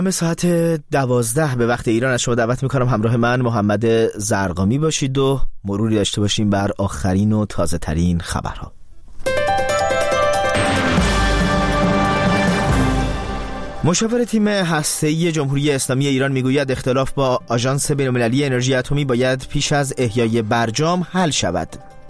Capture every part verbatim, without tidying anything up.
به ساعت دوازده به وقت ایران از شما دعوت میکنم همراه من محمد زرقامی باشید و مروری داشته باشیم بر آخرین و تازه ترین خبرها. مشاور تیم هسته‌ای جمهوری اسلامی ایران میگوید اختلاف با آژانس بین‌المللی انرژی اتمی باید پیش از احیای برجام حل شود.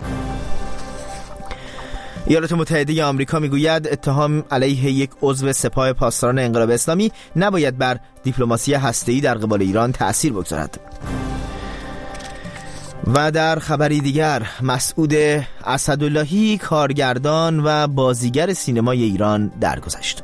ایالات متحده آمریکا میگوید اتهام علیه یک عضو سپاه پاسداران انقلاب اسلامی نباید بر دیپلماسی هسته‌ای در قبال ایران تأثیر بگذارد. و در خبری دیگر، مسعود اسداللهی کارگردان و بازیگر سینمای ایران درگذشت.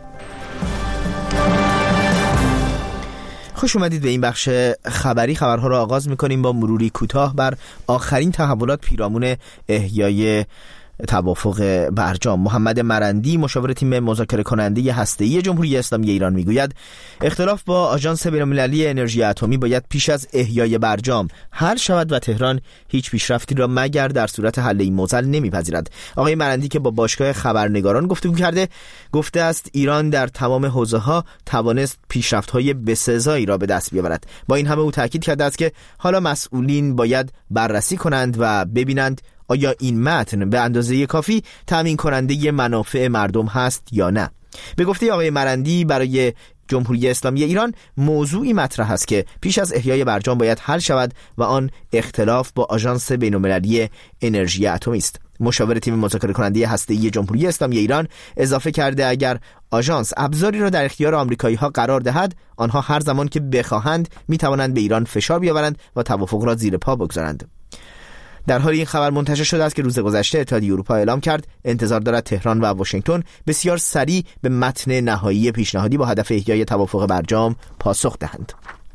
خوش اومدید به این بخش خبری. خبرها را آغاز میکنیم با مروری کوتاه بر آخرین تحولات پیرامون احیای توافق برجام. محمد مرندی مشاور تیم مذاکره کننده هسته‌ای جمهوری اسلامی ایران میگوید اختلاف با آژانس بین‌المللی انرژی اتمی باید پیش از احیای برجام حل شود و تهران هیچ پیشرفتی را مگر در صورت حل این معضل نمیپذیرد. آقای مرندی که با باشگاه خبرنگاران گفتگو کرده گفته است ایران در تمام حوزه‌ها توانست پیشرفت‌های بسزایی را به دست بیاورد. با این همه او تاکید کرده است که حالا مسئولین باید بررسی کنند و ببینند آیا این متن به اندازه کافی تامین کننده منافع مردم هست یا نه. به گفته آقای مرندی برای جمهوری اسلامی ایران موضوعی مطرح است که پیش از احیای برجام باید حل شود و آن اختلاف با آژانس بین‌المللی انرژی اتمی است. مشاور تیم مذاکره کننده هسته‌ای جمهوری اسلامی ایران اضافه کرده اگر آژانس ابزاری را در اختیار آمریکایی‌ها قرار دهد آنها هر زمان که بخواهند می‌توانند به ایران فشار بیاورند و توافق را زیر پا بگذارند. در حال این خبر منتشر شده است که روز گذشته اتحادیه اروپا اعلام کرد انتظار دارد تهران و واشنگتن بسیار سریع به متن نهایی پیشنهادی با هدف احیای توافق برجام پاسخ دهند.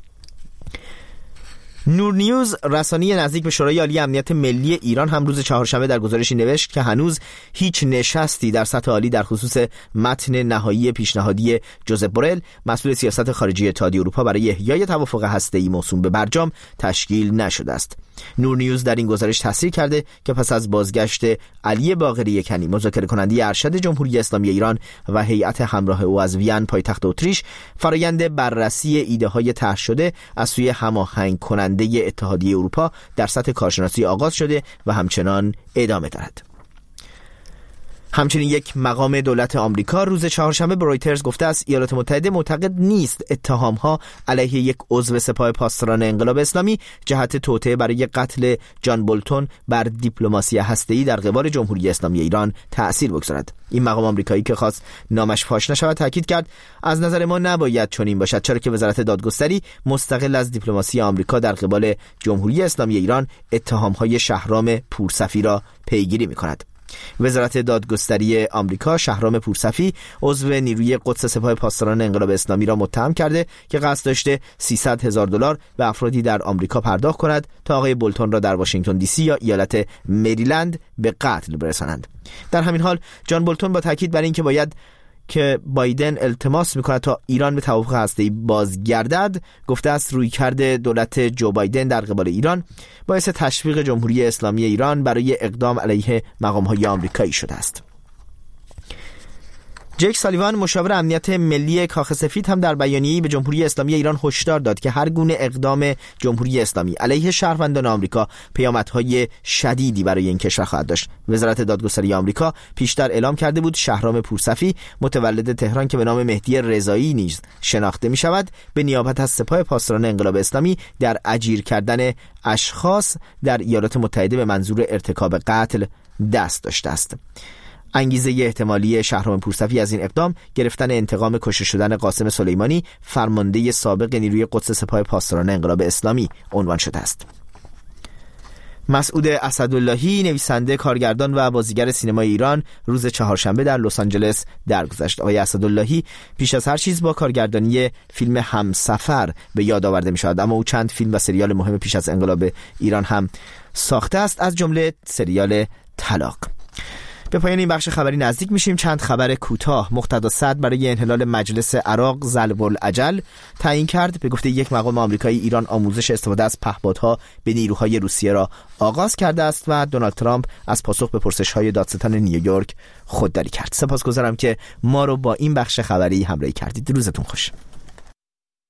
نور نیوز رسانه‌ای نزدیک به شورای عالی امنیت ملی ایران هم روز چهارشنبه در گزارشی نوشت که هنوز هیچ نشستی در سطح عالی در خصوص متن نهایی پیشنهادی جوزپ بورل مسئول سیاست خارجی اتحادیه اروپا برای احیای توافق هسته‌ای موسوم به برجام تشکیل نشده است. نور نیوز در این گزارش تصریح کرده که پس از بازگشت علی باقری کنی مذاکره کننده ارشد جمهوری اسلامی ایران و هیئت همراه او از وین پایتخت اتریش فرآیند بررسی ایده‌های طرح شده از سوی هماهنگ کننده اتحادیه اروپا در سطح کارشناسی آغاز شده و همچنان ادامه دارد. همچنین یک مقام دولت آمریکا روز چهارشنبه به رویترز گفته است ایالات متحده معتقد نیست اتهام‌ها علیه یک عضو سپاه پاسداران انقلاب اسلامی جهت توطئه برای قتل جان بولتون بر دیپلماسی هسته‌ای در قبال جمهوری اسلامی ایران تأثیر بگذارد. این مقام آمریکایی که خواست نامش فاش نشود تاکید کرد از نظر ما نباید چنین باشد، چرا که وزارت دادگستری مستقل از دیپلماسی آمریکا در قبال جمهوری اسلامی ایران اتهام‌های شهرام پورصفی را پیگیری می‌کند. وزارت دادگستری آمریکا شهرام پورصفی عضو نیروی قدس سپاه پاسداران انقلاب اسلامی را متهم کرده که قصد داشته سیصد هزار دلار به افرادی در آمریکا پرداخت کند تا آقای بولتون را در واشنگتن دی سی یا ایالت مریلند به قتل برسانند. در همین حال جان بولتون با تاکید بر این که باید که بایدن التماس میکند تا ایران به توافق هسته‌ای بازگردد گفته است رویکرد دولت جو بایدن در قبال ایران باعث تشویق جمهوری اسلامی ایران برای اقدام علیه مقام‌های آمریکایی شده است. جک سالیوان مشاور امنیت ملی کاخ سفید هم در بیانیه‌ای به جمهوری اسلامی ایران هشدار داد که هر گونه اقدام جمهوری اسلامی علیه شهروندان آمریکا پیامدهای شدیدی برای این کشور خواهد داشت. وزارت دادگستری آمریکا پیشتر اعلام کرده بود شهرام پورصفی متولد تهران که به نام مهدی رضایی نیز شناخته می شود به نیابت از سپاه پاسداران انقلاب اسلامی در اجیر کردن اشخاص در ایالات متحده به منظور ارتکاب قتل دست داشته است. انگیزه احتمالی شهرام پورصفی از این اقدام گرفتن انتقام کشته شدن قاسم سلیمانی فرمانده سابق نیروی قدس سپاه پاسداران انقلاب اسلامی عنوان شده است. مسعود اسداللهی نویسنده، کارگردان و بازیگر سینمای ایران روز چهارشنبه در لس آنجلس درگذشت. آقای اسداللهی پیش از هر چیز با کارگردانی فیلم همسفر به یاد آورده می شود، اما او چند فیلم و سریال مهم پیش از انقلاب ایران هم ساخته است، از جمله سریال طلاق. به پایان این بخش خبری نزدیک میشیم. چند خبر کوتاه. مقتدا صدر برای انحلال مجلس عراق ضرب الاجل تعیین کرد. به گفته یک مقام آمریکایی ایران آموزش استفاده از پهپادها به نیروهای روسیه را آغاز کرده است و دونالد ترامپ از پاسخ به پرسش‌های دادستان نیویورک خودداری کرد. سپاسگزارم که ما رو با این بخش خبری همراهی کردید. روزتون خوش.